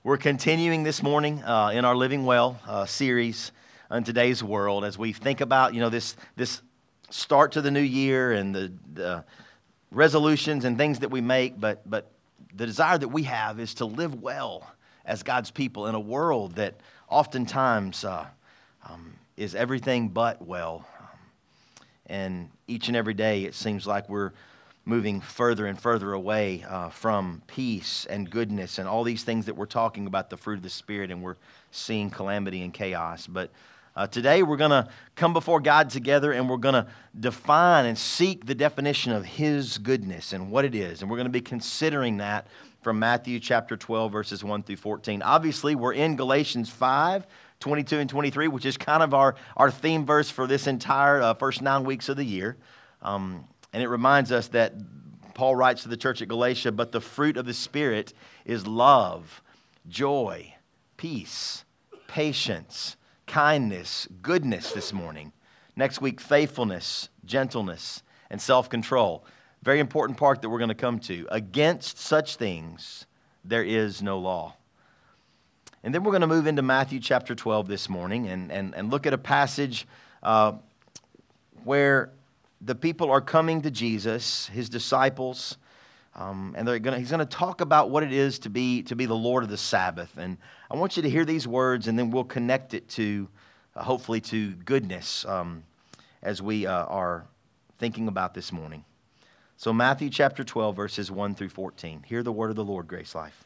We're continuing this morning in our Living Well series on today's world as we think about, this start to the new year and the resolutions and things that we make, but the desire that we have is to live well as God's people in a world that oftentimes is everything but well. And each and every day it seems like we're moving further and further away from peace and goodness and all these things that we're talking about, the fruit of the Spirit, and we're seeing calamity and chaos. But today we're going to come before God together and we're going to define and seek the definition of His goodness and what it is. And we're going to be considering that from Matthew chapter 12, verses 1 through 14. Obviously, we're in Galatians 5, 22 and 23, which is kind of our theme verse for this entire first 9 weeks of the year. And it reminds us that Paul writes to the church at Galatia, but the fruit of the Spirit is love, joy, peace, patience, kindness, goodness this morning. Next week, faithfulness, gentleness, and self-control. Very important part that we're going to come to. Against such things, there is no law. And then we're going to move into Matthew chapter 12 this morning and look at a passage where the people are coming to Jesus, His disciples, and He's going to talk about what it is to be the Lord of the Sabbath. And I want you to hear these words, and then we'll connect it to, hopefully, to goodness as we are thinking about this morning. So Matthew chapter 12, verses 1 through 14. Hear the word of the Lord, Grace Life.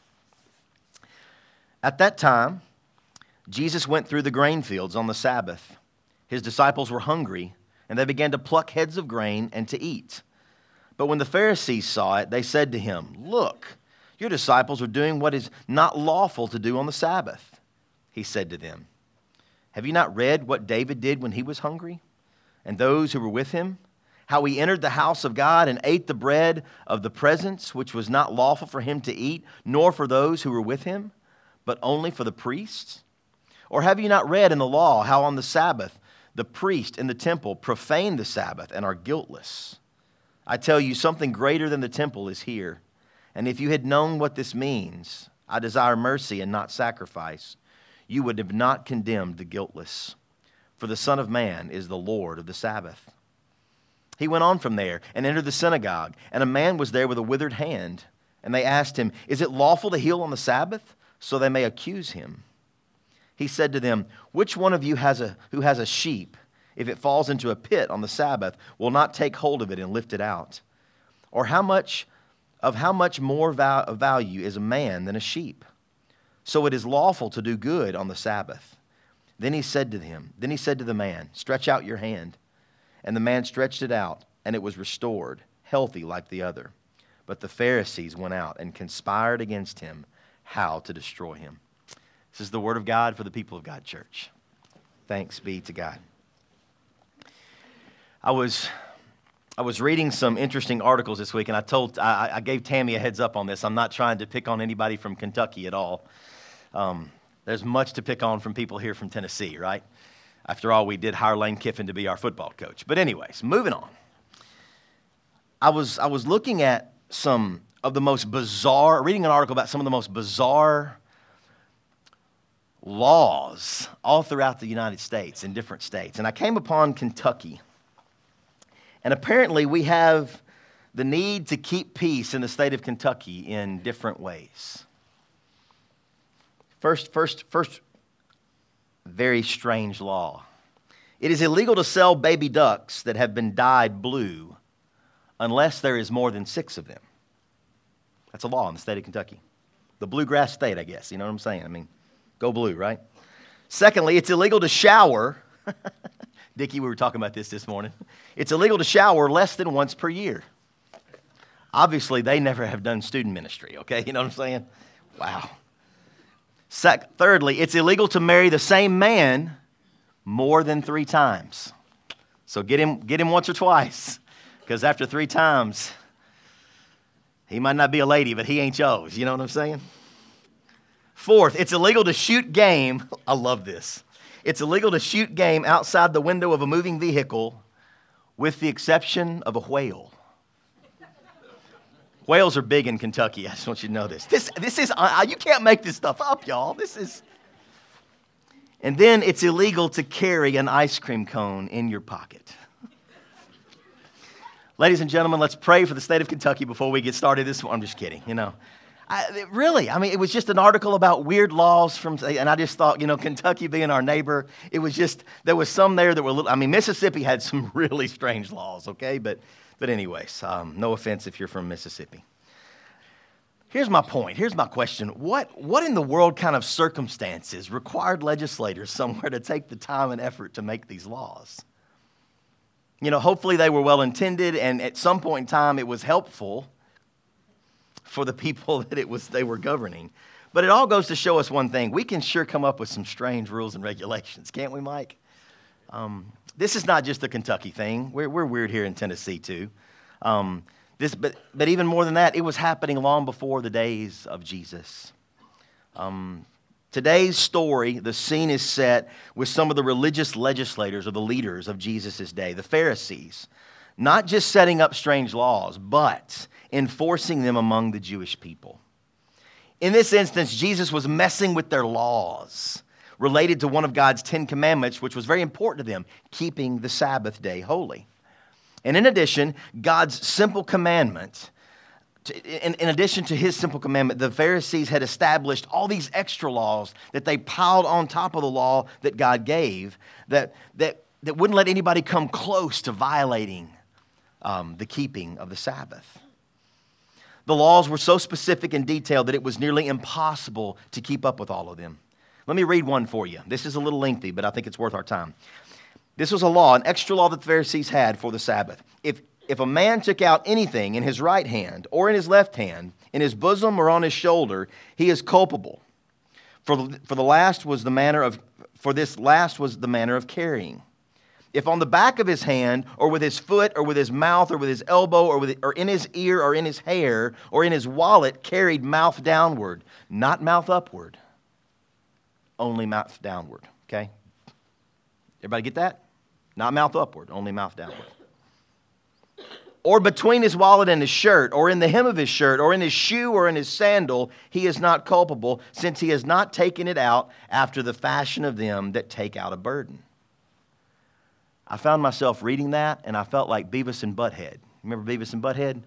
At that time, Jesus went through the grain fields on the Sabbath. His disciples were hungry, and they began to pluck heads of grain and to eat. But when the Pharisees saw it, they said to him, "Look, your disciples are doing what is not lawful to do on the Sabbath." He said to them, "Have you not read what David did when he was hungry, and those who were with him? How he entered the house of God and ate the bread of the presence, which was not lawful for him to eat, nor for those who were with him, but only for the priests? Or have you not read in the law how on the Sabbath the priest in the temple profane the Sabbath and are guiltless? I tell you, something greater than the temple is here. And if you had known what this means, I desire mercy and not sacrifice, you would have not condemned the guiltless. For the Son of Man is the Lord of the Sabbath." He went on from there and entered the synagogue, and a man was there with a withered hand. And they asked him, "Is it lawful to heal on the Sabbath?" So they may accuse him. He said to them, "Which one of you who has a sheep, if it falls into a pit on the Sabbath, will not take hold of it and lift it out? Or how much more value is a man than a sheep? So it is lawful to do good on the Sabbath." Then he said to the man, "Stretch out your hand." And the man stretched it out, and it was restored, healthy like the other. But the Pharisees went out and conspired against him how to destroy him. This is the word of God for the people of God, church. Thanks be to God. I was reading some interesting articles this week, and I gave Tammy a heads up on this. I'm not trying to pick on anybody from Kentucky at all. There's much to pick on from people here from Tennessee, right? After all, we did hire Lane Kiffin to be our football coach. But anyways, moving on. I was looking at some of the most bizarre, reading an article about some of the most bizarre laws all throughout the United States in different states. And I came upon Kentucky. And apparently we have the need to keep peace in the state of Kentucky in different ways. First very strange law. It is illegal to sell baby ducks that have been dyed blue unless there is more than 6 of them. That's a law in the state of Kentucky. The bluegrass state, I guess. You know what I'm saying? I mean, go blue, right? Secondly, it's illegal to shower. Dickie, we were talking about this morning. It's illegal to shower less than once per year. Obviously, they never have done student ministry, okay? You know what I'm saying? Wow. Thirdly, it's illegal to marry the same man more than 3 times. So get him once or twice, because after 3 times, he might not be a lady, but he ain't yours. You know what I'm saying? Fourth, it's illegal to shoot game. I love this. It's illegal to shoot game outside the window of a moving vehicle with the exception of a whale. Whales are big in Kentucky. I just want you to know this. This is, you can't make this stuff up, y'all. This is. And then it's illegal to carry an ice cream cone in your pocket. Ladies and gentlemen, let's pray for the state of Kentucky before we get started. I'm just kidding, it was just an article about weird laws and I just thought, Kentucky being our neighbor, it was just, there was some there that were Mississippi had some really strange laws, okay? But anyways, no offense if you're from Mississippi. Here's my point. Here's my question. What in the world kind of circumstances required legislators somewhere to take the time and effort to make these laws? Hopefully they were well-intended, and at some point in time it was helpful for the people that they were governing. But it all goes to show us one thing. We can sure come up with some strange rules and regulations, can't we, Mike? This is not just a Kentucky thing. We're weird here in Tennessee, too. But even more than that, it was happening long before the days of Jesus. Today's story, the scene is set with some of the religious legislators or the leaders of Jesus' day, the Pharisees, not just setting up strange laws, but enforcing them among the Jewish people. In this instance, Jesus was messing with their laws related to one of God's 10 commandments, which was very important to them, keeping the Sabbath day holy. And in addition, God's simple commandment, in addition to his simple commandment, the Pharisees had established all these extra laws that they piled on top of the law that God gave that wouldn't let anybody come close to violating the keeping of the Sabbath. The laws were so specific and detailed that it was nearly impossible to keep up with all of them. Let me read one for you. This is a little lengthy, but I think it's worth our time. This was a law, an extra law that the Pharisees had for the Sabbath. If a man took out anything in his right hand or in his left hand, in his bosom or on his shoulder, he is culpable. For this last was the manner of carrying. If on the back of his hand, or with his foot, or with his mouth, or with his elbow, or in his ear, or in his hair, or in his wallet, carried mouth downward, not mouth upward, only mouth downward. Okay? Everybody get that? Not mouth upward, only mouth downward. Or between his wallet and his shirt, or in the hem of his shirt, or in his shoe, or in his sandal, he is not culpable, since he has not taken it out after the fashion of them that take out a burden. I found myself reading that, and I felt like Beavis and Butthead. Remember Beavis and Butthead?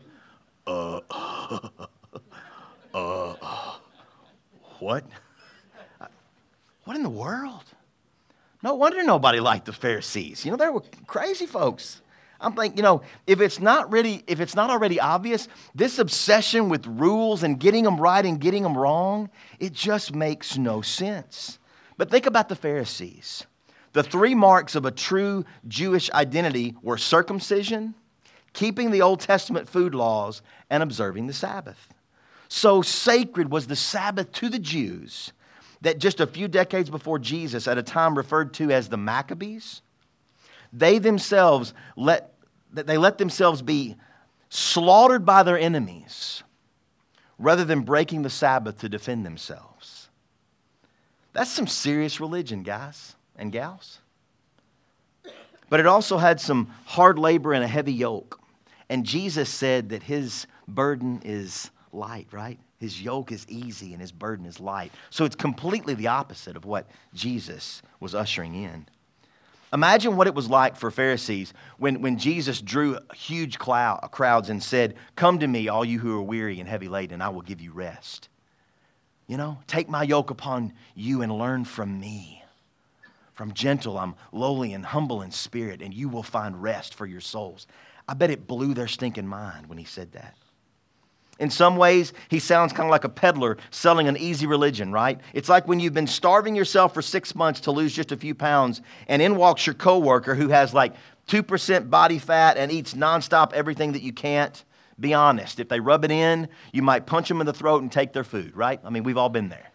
What? What in the world? No wonder nobody liked the Pharisees. They were crazy folks. I'm thinking, if it's not already obvious, this obsession with rules and getting them right and getting them wrong, it just makes no sense. But think about the Pharisees. The 3 marks of a true Jewish identity were circumcision, keeping the Old Testament food laws, and observing the Sabbath. So sacred was the Sabbath to the Jews that just a few decades before Jesus, at a time referred to as the Maccabees, they themselves let themselves be slaughtered by their enemies rather than breaking the Sabbath to defend themselves. That's some serious religion, guys and gals. But it also had some hard labor and a heavy yoke. And Jesus said that his burden is light, right? His yoke is easy and his burden is light. So it's completely the opposite of what Jesus was ushering in. Imagine what it was like for Pharisees when Jesus drew huge crowds and said, "Come to me, all you who are weary and heavy laden, and I will give you rest. Take my yoke upon you and learn from me. From gentle, I'm lowly and humble in spirit, and you will find rest for your souls." I bet it blew their stinking mind when he said that. In some ways, he sounds kind of like a peddler selling an easy religion, right? It's like when you've been starving yourself for 6 months to lose just a few pounds, and in walks your coworker who has like 2% body fat and eats nonstop everything that you can't. Be honest. If they rub it in, you might punch them in the throat and take their food, right? We've all been there.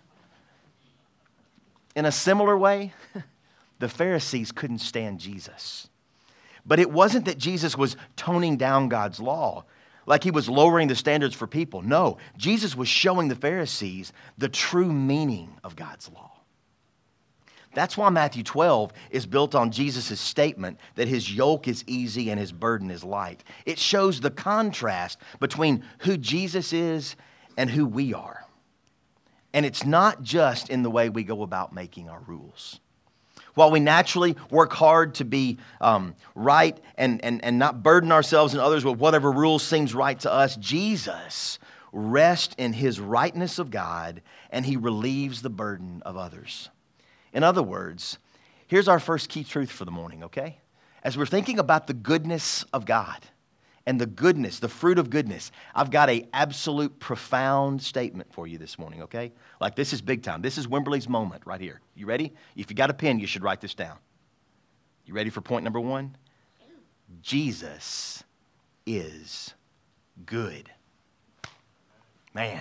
In a similar way, the Pharisees couldn't stand Jesus. But it wasn't that Jesus was toning down God's law, like he was lowering the standards for people. No, Jesus was showing the Pharisees the true meaning of God's law. That's why Matthew 12 is built on Jesus' statement that his yoke is easy and his burden is light. It shows the contrast between who Jesus is and who we are. And it's not just in the way we go about making our rules. While we naturally work hard to be right and not burden ourselves and others with whatever rules seems right to us, Jesus rests in his rightness of God and he relieves the burden of others. In other words, here's our first key truth for the morning, okay? As we're thinking about the goodness of God and the goodness, the fruit of goodness, I've got an absolute profound statement for you this morning, okay? Like this is big time. This is Wimberley's moment right here. You ready? If you got a pen, you should write this down. You ready for point number one? Jesus is good. Man.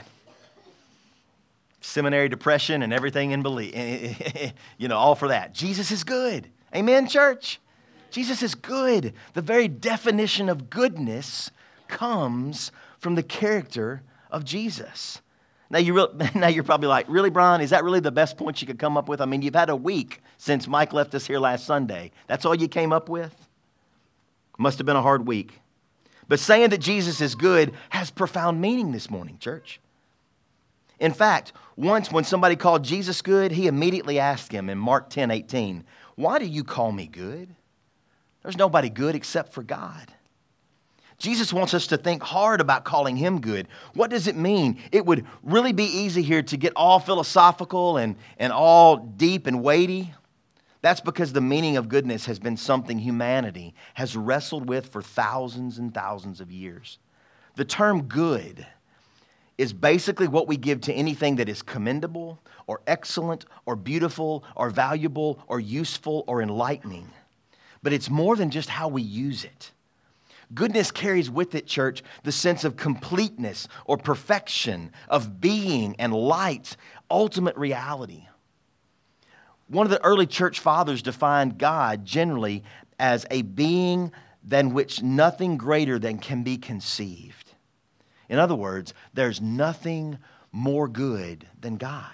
Seminary depression and everything in belief, all for that. Jesus is good. Amen, church? Jesus is good. The very definition of goodness comes from the character of Jesus. Now you're probably like, really, Brian? Is that really the best point you could come up with? I mean, you've had a week since Mike left us here last Sunday. That's all you came up with? Must have been a hard week. But saying that Jesus is good has profound meaning this morning, church. In fact, once when somebody called Jesus good, he immediately asked him in Mark 10:18, "Why do you call me good? There's nobody good except for God." Jesus wants us to think hard about calling him good. What does it mean? It would really be easy here to get all philosophical and all deep and weighty. That's because the meaning of goodness has been something humanity has wrestled with for thousands and thousands of years. The term good is basically what we give to anything that is commendable or excellent or beautiful or valuable or useful or enlightening. But it's more than just how we use it. Goodness carries with it, church, the sense of completeness or perfection, of being and light, ultimate reality. One of the early church fathers defined God generally as a being than which nothing greater than can be conceived. In other words, there's nothing more good than God.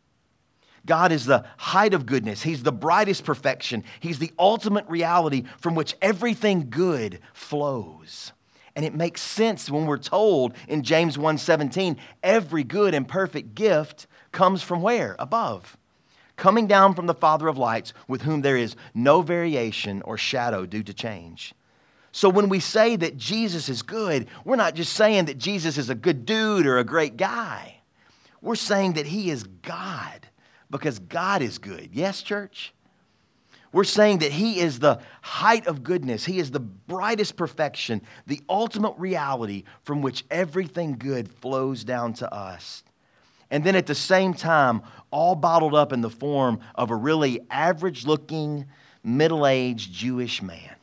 God is the height of goodness. He's the brightest perfection. He's the ultimate reality from which everything good flows. And it makes sense when we're told in James 1:17, every good and perfect gift comes from where? Above. Coming down from the Father of lights, with whom there is no variation or shadow due to change. So when we say that Jesus is good, we're not just saying that Jesus is a good dude or a great guy. We're saying that he is God because God is good. Yes, church? We're saying that he is the height of goodness. He is the brightest perfection, the ultimate reality from which everything good flows down to us. And then at the same time, all bottled up in the form of a really average-looking, middle-aged Jewish man.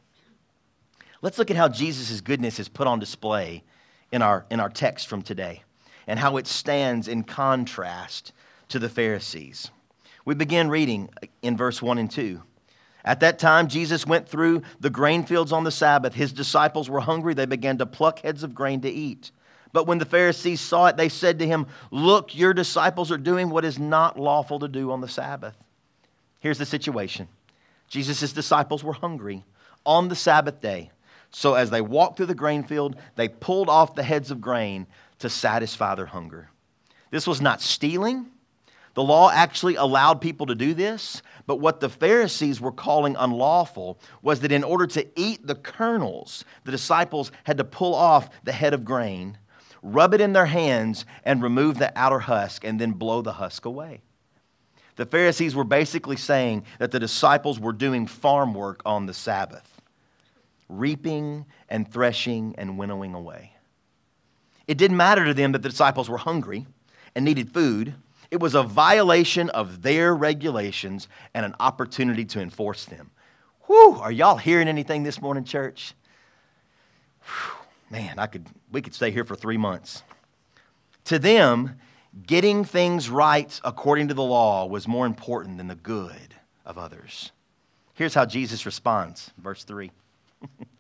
Let's look at how Jesus' goodness is put on display in our text from today and how it stands in contrast to the Pharisees. We begin reading in verse 1 and 2. At that time, Jesus went through the grain fields on the Sabbath. His disciples were hungry. They began to pluck heads of grain to eat. But when the Pharisees saw it, they said to him, "Look, your disciples are doing what is not lawful to do on the Sabbath." Here's the situation. Jesus' disciples were hungry on the Sabbath day. So as they walked through the grain field, they pulled off the heads of grain to satisfy their hunger. This was not stealing. The law actually allowed people to do this, but what the Pharisees were calling unlawful was that in order to eat the kernels, the disciples had to pull off the head of grain, rub it in their hands, and remove the outer husk, and then blow the husk away. The Pharisees were basically saying that the disciples were doing farm work on the Sabbath, reaping and threshing and winnowing away. It didn't matter to them that the disciples were hungry and needed food. It was a violation of their regulations and an opportunity to enforce them. Whew, are y'all hearing anything this morning, church? Whew, man, we could stay here for 3 months. To them, getting things right according to the law was more important than the good of others. Here's how Jesus responds, verse 3.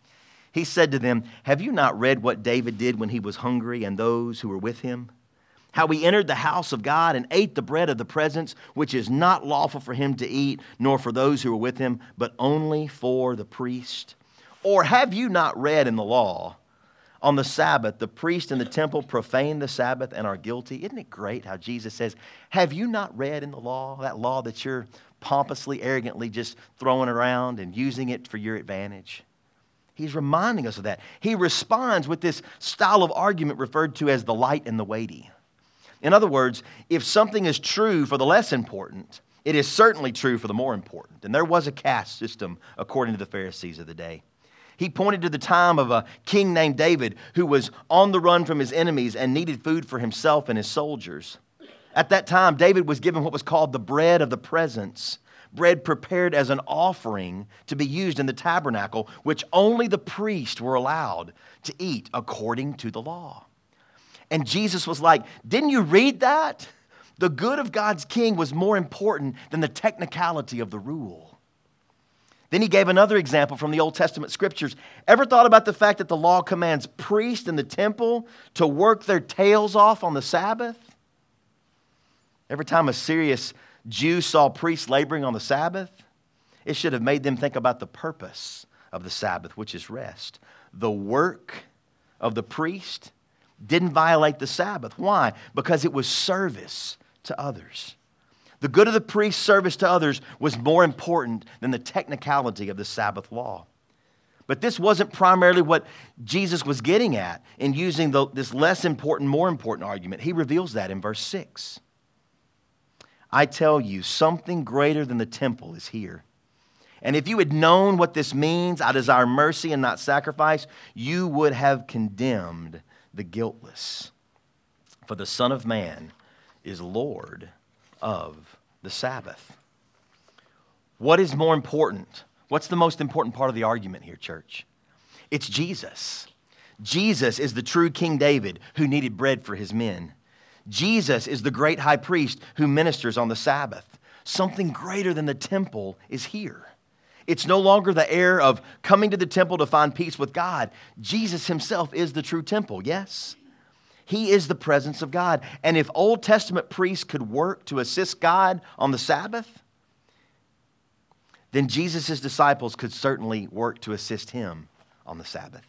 He said to them, "Have you not read what David did when he was hungry and those who were with him? how he entered the house of God and ate the bread of the presence, which is not lawful for him to eat, nor for those who were with him, but only for the priest? Or have you not read in the law, on the Sabbath, the priest in the temple profane the Sabbath and are guilty? Isn't it great how Jesus says, have you not read in the law, that law that you're pompously, arrogantly just throwing around and using it for your advantage? He's reminding us of that. He responds with this style of argument referred to as the light and the weighty. In other words, if something is true for the less important, it is certainly true for the more important. And there was a caste system according to the Pharisees of the day. He pointed to the time of a king named David who was on the run from his enemies and needed food for himself and his soldiers. At that time, David was given what was called the bread of the presence, bread prepared as an offering to be used in the tabernacle, which only the priests were allowed to eat according to the law. And Jesus was like, didn't you read that? The good of God's king was more important than the technicality of the rule. Then he gave another example from the Old Testament scriptures. Ever thought about the fact that the law commands priests in the temple to work their tails off on the Sabbath? Every time a serious Jew saw priests laboring on the Sabbath, it should have made them think about the purpose of the Sabbath, which is rest. The work of the priest didn't violate the Sabbath. Why? Because it was service to others. The good of the priest's service to others was more important than the technicality of the Sabbath law. But this wasn't primarily what Jesus was getting at in using this less important, more important argument. He reveals that in verse 6. I tell you, something greater than the temple is here. And if you had known what this means, I desire mercy and not sacrifice, you would have condemned the guiltless. For the Son of Man is Lord of the Sabbath. What is more important? What's the most important part of the argument here, church? It's Jesus. Jesus is the true King David who needed bread for his men. Jesus is the great high priest who ministers on the Sabbath. Something greater than the temple is here. It's no longer the air of coming to the temple to find peace with God. Jesus himself is the true temple, yes? He is the presence of God. And if Old Testament priests could work to assist God on the Sabbath, then Jesus' disciples could certainly work to assist him on the Sabbath.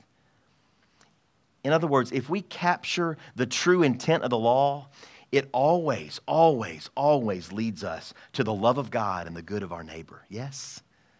In other words, if we capture the true intent of the law, it always, always, always leads us to the love of God and the good of our neighbor, yes?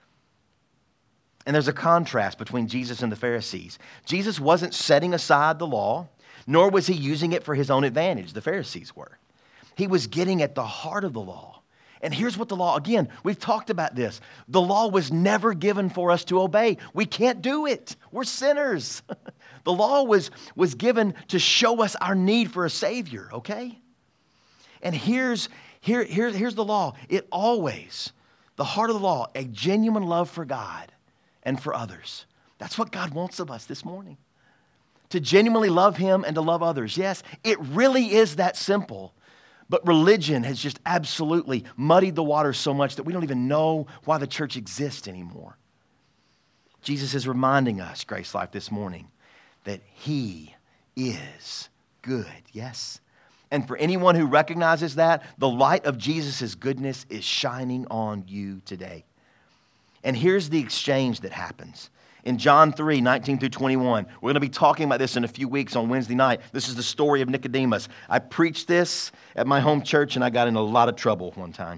And there's a contrast between Jesus and the Pharisees. Jesus wasn't setting aside the law, nor was he using it for his own advantage. The Pharisees were. He was getting at the heart of the law. And here's what the law, again, we've talked about this. The law was never given for us to obey. We can't do it. We're sinners. The law was given to show us our need for a Savior, okay? And here's the law. It always, the heart of the law, a genuine love for God and for others. That's what God wants of us this morning. To genuinely love him and to love others. Yes, it really is that simple. But religion has just absolutely muddied the waters so much that we don't even know why the church exists anymore. Jesus is reminding us, Grace Life, this morning that he is good, yes? And for anyone who recognizes that, the light of Jesus' goodness is shining on you today. And here's the exchange that happens. In John 3, 19 through 21, we're going to be talking about this in a few weeks on Wednesday night. This is the story of Nicodemus. I preached this at my home church, and I got in a lot of trouble one time.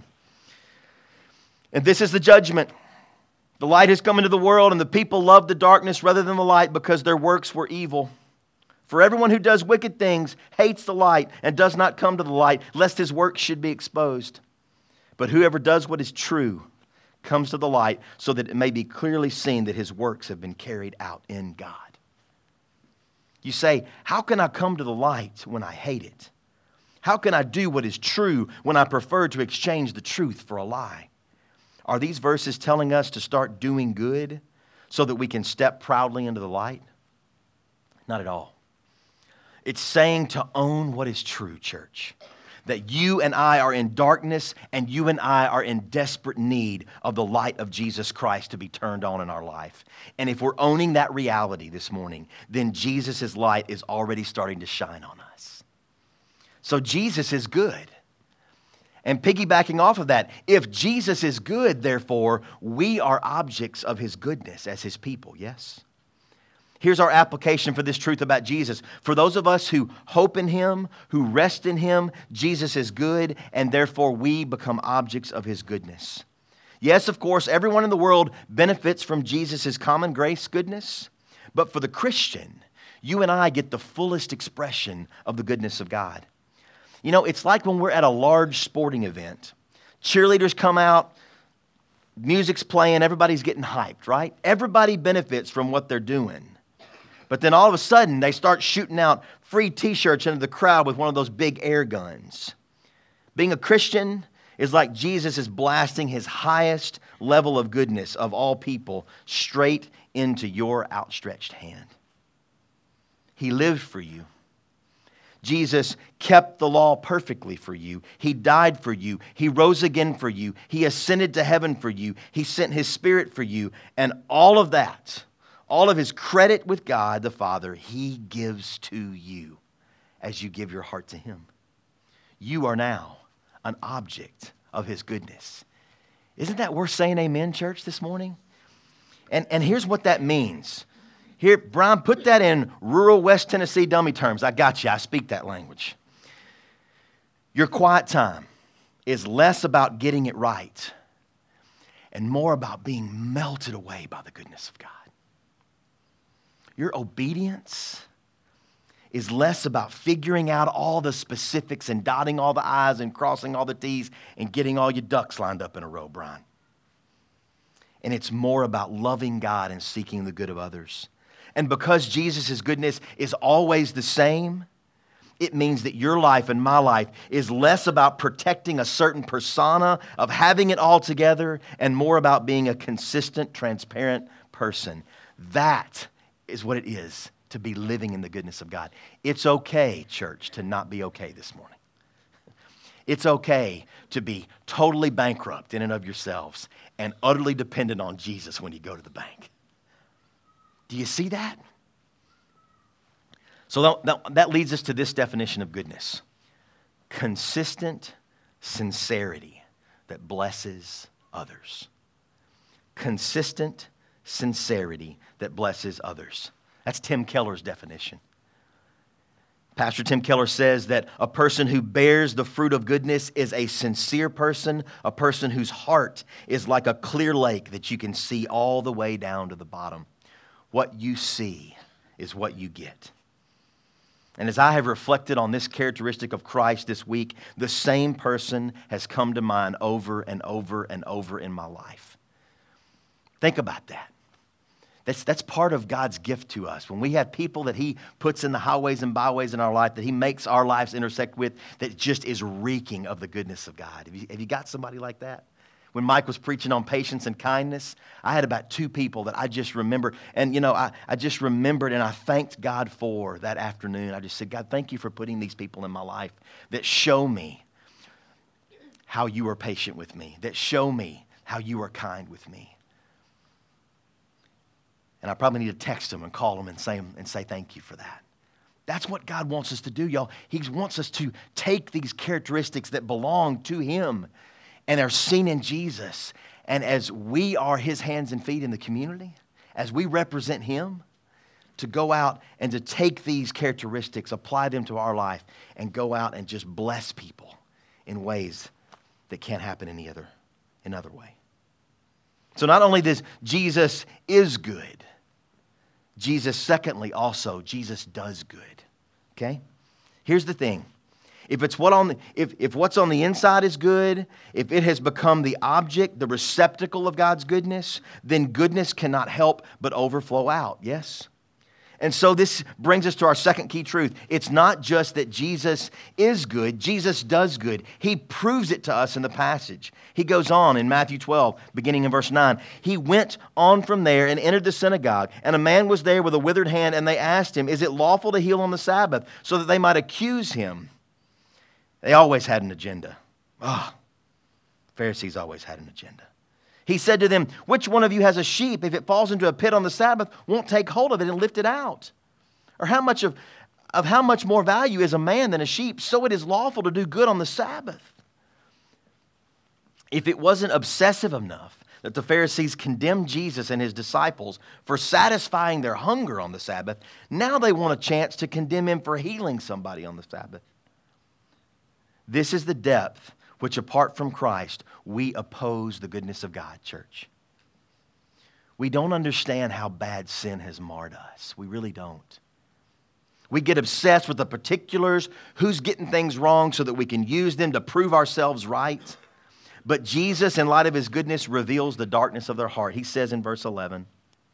And this is the judgment. The light has come into the world, and the people loved the darkness rather than the light because their works were evil. For everyone who does wicked things hates the light and does not come to the light, lest his works should be exposed. But whoever does what is true comes to the light so that it may be clearly seen that his works have been carried out in God. You say, how can I come to the light when I hate it? How can I do what is true when I prefer to exchange the truth for a lie? Are these verses telling us to start doing good so that we can step proudly into the light? Not at all. It's saying to own what is true, church. That you and I are in darkness and you and I are in desperate need of the light of Jesus Christ to be turned on in our life. And if we're owning that reality this morning, then Jesus' light is already starting to shine on us. So Jesus is good. And piggybacking off of that, if Jesus is good, therefore, we are objects of his goodness as his people, yes? Here's our application for this truth about Jesus. For those of us who hope in him, who rest in him, Jesus is good, and therefore we become objects of his goodness. Yes, of course, everyone in the world benefits from Jesus' common grace goodness, but for the Christian, you and I get the fullest expression of the goodness of God. You know, it's like when we're at a large sporting event. Cheerleaders come out, music's playing, everybody's getting hyped, right? Everybody benefits from what they're doing. But then all of a sudden, they start shooting out free t-shirts into the crowd with one of those big air guns. Being a Christian is like Jesus is blasting his highest level of goodness of all people straight into your outstretched hand. He lived for you. Jesus kept the law perfectly for you. He died for you. He rose again for you. He ascended to heaven for you. He sent his Spirit for you. And all of that, all of his credit with God the Father, he gives to you as you give your heart to him. You are now an object of his goodness. Isn't that worth saying amen, church, this morning? And here's what that means. Here, Brian, put that in rural West Tennessee dummy terms. I got you. I speak that language. Your quiet time is less about getting it right and more about being melted away by the goodness of God. Your obedience is less about figuring out all the specifics and dotting all the I's and crossing all the T's and getting all your ducks lined up in a row, Brian. And it's more about loving God and seeking the good of others. And because Jesus' goodness is always the same, it means that your life and my life is less about protecting a certain persona of having it all together and more about being a consistent, transparent person. That is what it is to be living in the goodness of God. It's okay, church, to not be okay this morning. It's okay to be totally bankrupt in and of yourselves and utterly dependent on Jesus when you go to the bank. Do you see that? So that leads us to this definition of goodness. Consistent sincerity that blesses others. Consistent sincerity that blesses others. That's Tim Keller's definition. Pastor Tim Keller says that a person who bears the fruit of goodness is a sincere person, a person whose heart is like a clear lake that you can see all the way down to the bottom. What you see is what you get. And as I have reflected on this characteristic of Christ this week, the same person has come to mind over and over and over in my life. Think about that. That's part of God's gift to us. When we have people that he puts in the highways and byways in our life, that he makes our lives intersect with, that just is reeking of the goodness of God. Have you got somebody like that? When Mike was preaching on patience and kindness, I had about 2 people that I just remember. And, you know, I just remembered and I thanked God for that afternoon. I just said, God, thank you for putting these people in my life that show me how you are patient with me, that show me how you are kind with me. And I probably need to text them and call them and say thank you for that. That's what God wants us to do, y'all. He wants us to take these characteristics that belong to him and are seen in Jesus. And as we are his hands and feet in the community, as we represent him, to go out and to take these characteristics, apply them to our life, and go out and just bless people in ways that can't happen any other way. So not only does Jesus is good, Jesus, secondly, also, Jesus does good. Okay? Here's the thing. If what's on the inside is good, if it has become the object, the receptacle of God's goodness, then goodness cannot help but overflow out. Yes? And so this brings us to our second key truth. It's not just that Jesus is good, Jesus does good. He proves it to us in the passage. He goes on in Matthew 12, beginning in verse 9. He went on from there and entered the synagogue, and a man was there with a withered hand, and they asked him, is it lawful to heal on the Sabbath? So that they might accuse him. They always had an agenda. Pharisees always had an agenda. He said to them, which one of you has a sheep, if it falls into a pit on the Sabbath, won't take hold of it and lift it out? Or how much of of how much more value is a man than a sheep, so it is lawful to do good on the Sabbath. If it wasn't obsessive enough that the Pharisees condemned Jesus and his disciples for satisfying their hunger on the Sabbath, now they want a chance to condemn him for healing somebody on the Sabbath. This is the depth which, apart from Christ, we oppose the goodness of God, church. We don't understand how bad sin has marred us. We really don't. We get obsessed with the particulars, who's getting things wrong so that we can use them to prove ourselves right. But Jesus, in light of his goodness, reveals the darkness of their heart. He says in verse 11,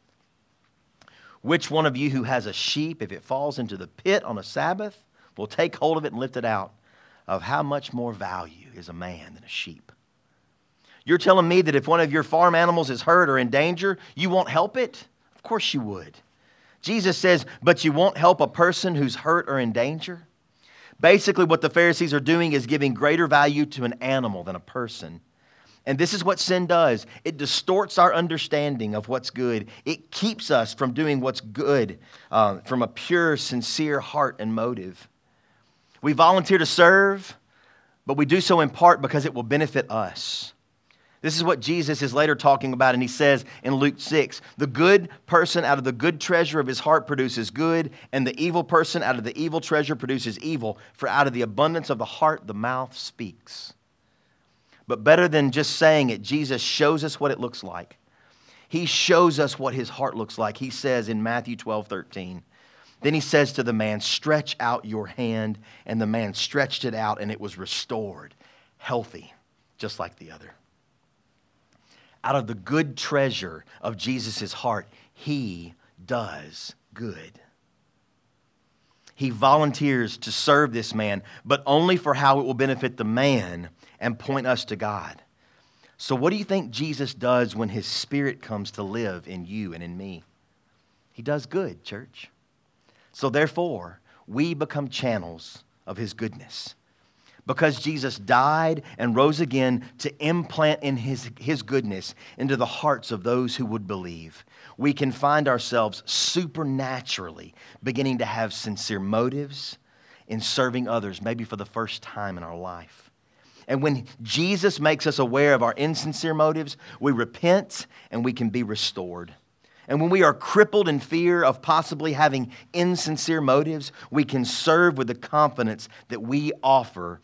which one of you who has a sheep, if it falls into the pit on a Sabbath, will take hold of it and lift it out? Of how much more value is a man than a sheep? You're telling me that if one of your farm animals is hurt or in danger, you won't help it? Of course you would. Jesus says, but you won't help a person who's hurt or in danger? Basically, what the Pharisees are doing is giving greater value to an animal than a person. And this is what sin does. It distorts our understanding of what's good. It keeps us from doing what's good from a pure, sincere heart and motive. We volunteer to serve, but we do so in part because it will benefit us. This is what Jesus is later talking about, and he says in Luke 6, the good person out of the good treasure of his heart produces good, and the evil person out of the evil treasure produces evil, for out of the abundance of the heart the mouth speaks. But better than just saying it, Jesus shows us what it looks like. He shows us what his heart looks like. He says in Matthew 12:13, then he says to the man, stretch out your hand, and the man stretched it out, and it was restored, healthy, just like the other. Out of the good treasure of Jesus' heart, he does good. He volunteers to serve this man, but only for how it will benefit the man and point us to God. So what do you think Jesus does when his Spirit comes to live in you and in me? He does good, church. So therefore, we become channels of his goodness. Because Jesus died and rose again to implant in his goodness into the hearts of those who would believe, we can find ourselves supernaturally beginning to have sincere motives in serving others, maybe for the first time in our life. And when Jesus makes us aware of our insincere motives, we repent and we can be restored. And when we are crippled in fear of possibly having insincere motives, we can serve with the confidence that we offer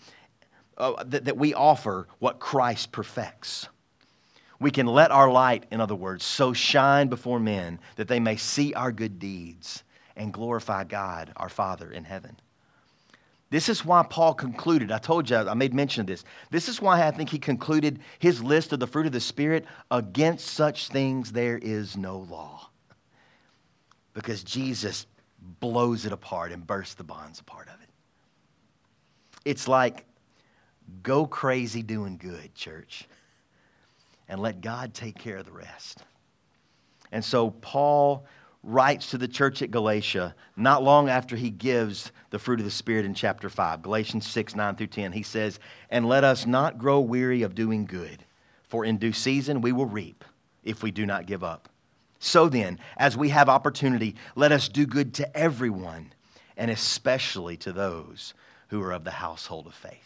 what Christ perfects. We can let our light, in other words, so shine before men that they may see our good deeds and glorify God, our Father in heaven. This is why Paul concluded, I told you, I made mention of this. This is why I think he concluded his list of the fruit of the Spirit, against such things there is no law. Because Jesus blows it apart and bursts the bonds apart of it. It's like, go crazy doing good, church, and let God take care of the rest. And so Paul writes to the church at Galatia not long after he gives the fruit of the Spirit in chapter 5. Galatians 6, 9 through 10. He says, and let us not grow weary of doing good, for in due season we will reap if we do not give up. So then, as we have opportunity, let us do good to everyone, and especially to those who are of the household of faith.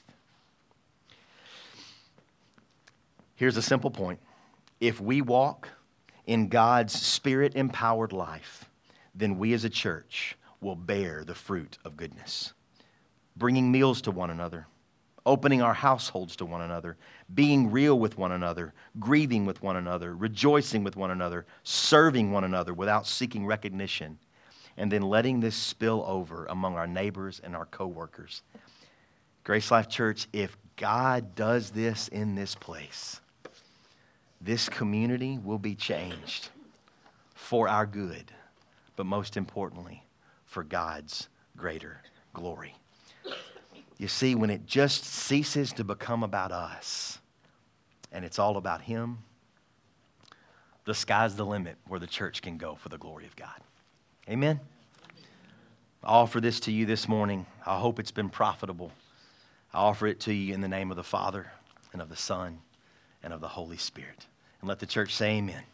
Here's a simple point. If we walk in God's Spirit-empowered life, then we as a church will bear the fruit of goodness. Bringing meals to one another, opening our households to one another, being real with one another, grieving with one another, rejoicing with one another, serving one another without seeking recognition, and then letting this spill over among our neighbors and our co-workers. Grace Life Church, if God does this in this place, this community will be changed for our good, but most importantly, for God's greater glory. You see, when it just ceases to become about us and it's all about Him, the sky's the limit where the church can go for the glory of God. Amen? I offer this to you this morning. I hope it's been profitable. I offer it to you in the name of the Father and of the Son and of the Holy Spirit. And let the church say amen.